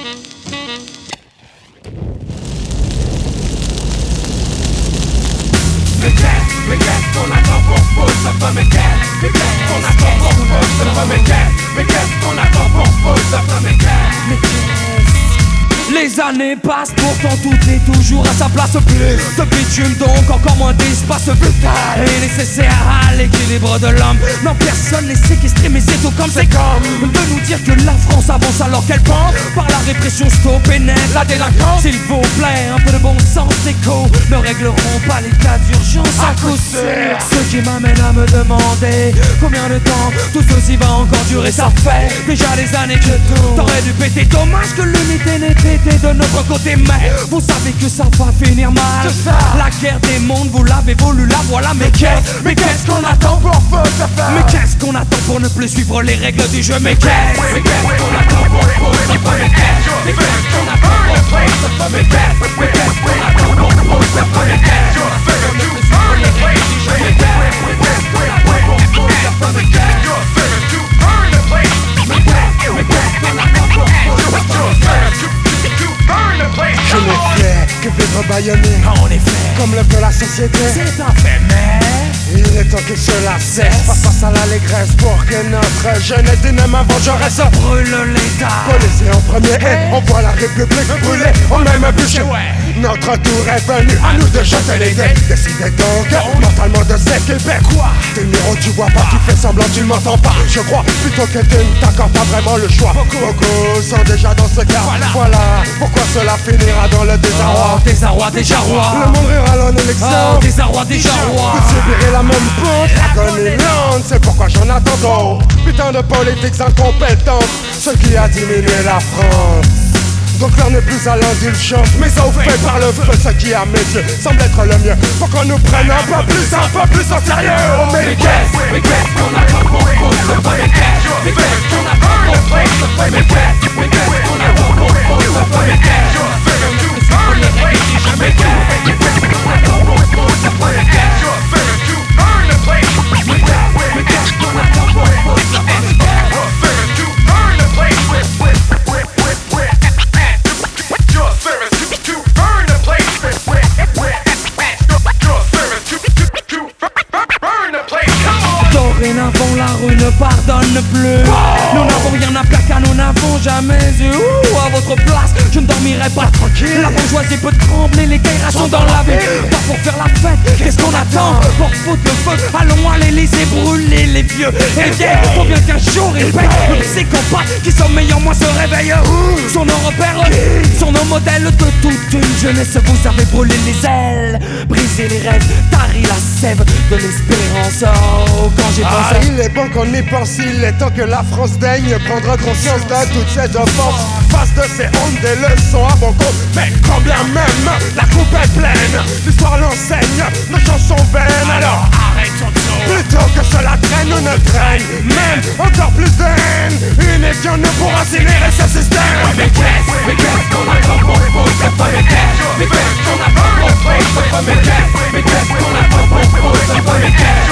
Mais qu'est-ce qu'on attend pour foutre ce feu? Mais qu'est-ce qu'on attend pour foutre ce feu? Mais qu'est-ce qu'on attend pour foutre ce feu? Mais les années passent, pourtant tout est toujours à sa place. Plus de bitume, donc encore moins d'espace vital et nécessaire à l'équilibre de l'homme. Non, personne n'est séquestré, mais c'est tout comme c'est comme de nous dire que la France avance alors qu'elle pend par la répression stop et net la délinquance. S'il vous plaît, un peu de bon sens d'écho ne régleront pas les cas d'urgence à coup sûr. Ce qui m'amène à me demander combien de temps tout ceci va encore durer. Ça fait déjà des années que tout t'aurais dû péter. Dommage que l'unité n'ait été de notre côté, mais vous savez que ça va finir mal. La guerre des mondes, vous l'avez voulu, la voilà. Mais qu'est-ce qu'on attend pour faire? Mais qu'est-ce qu'on attend pour ne plus suivre les règles du jeu? Mais qu'est-ce qu'on attend pour mais qu'est-ce qu'on attend pour mais qu'est-ce qu'on attend pour je n'ai fait que vivre bâillonné. En effet, comme le veut la société. c'est un fait, mais il est temps que cela cesse. Face à l'allégresse pour que notre jeunesse dynamique vengeresse brûle l'État. Policier en premier et on voit la République brûler. On aime bûcher. Notre tour est venu, à nous de jeter les dés. Décidez donc mentalement de s'équiper. Quoi? T'es le numéro, tu vois pas, tu fais semblant, tu ne m'entends pas. Je crois plutôt que tu ne t'accordes pas vraiment le choix. Beaucoup sont déjà dans ce cas. Voilà pourquoi cela finira dans le désarroi. Désarroi, déjà roi. Le monde rira en élection. Désarroi, déjà roi. Vous subirez la même faute, l'agonie lente. C'est pourquoi j'en attends trop. Putain de politiques incompétentes, ce qui a diminué la France. Donc l'heure n'est plus à l'indulgence, mais au fait par le feu, ce qui à mes yeux semble être le mieux. Faut qu'on nous prenne un peu plus en sérieux. Oh mais qu'est-ce qu'on attend pour foutre ce feu? Mais qu'est-ce qu'on attend pour foutre ce feu? Mais qu'est-ce qu'on attend pour foutre ce feu? Mais qu'est-ce qu'on attend pour foutre ce Dorénavant la rue ne pardonne plus. Nous n'avons rien à plaquer, nous n'avons jamais eu. À votre place, je ne dormirai pas tranquille. La bourgeoisie peut trembler, les guerres sont dans la ville. Pas pour faire la fête, qu'est-ce qu'on attend? Pour foutre le feu, allons à l'Élysée brûler les vieux et les vieilles. Faut bien qu'un jour ils payent. Le psychopathe qui sommeille en moi se réveille. Sont nos repères, sont nos modèles de toute une jeunesse. Vous avez brûlé les ailes, brisé les rêves, tari la sève de l'espérance. Oh, quand j'ai pensé, il est bon qu'on y pense, il est temps que la France daigne prendre conscience de toutes ces offenses. Face de ces hontes, des leçons à bon compte. Mais quand bien même la coupe est pleine, l'histoire l'enseigne, nos chansons vaines. Alors arrêtons tout. Plutôt que cela traîne ou ne traîne, même encore plus de haine. Une édition ne pourra incinérer ce système. Mais qu'est-ce qu'on attend pour foutre ce feu? Mais qu'est-ce qu'on attend pour foutre ce feu? Mais qu'est-ce qu'on attend pour foutre ce feu?